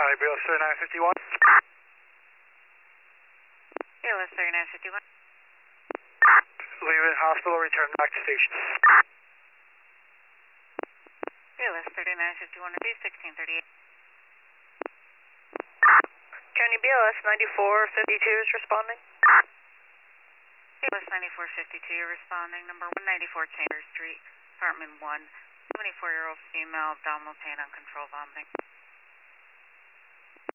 County BLS 3951. BLS 3951. Leaving hospital, return back to station. BLS 3951 to 1638. County BLS 9452 is responding. BLS 9452, you're responding. Number 194 Chambers Street, apartment 1. 24-year-old female, abdominal pain, uncontrolled vomiting.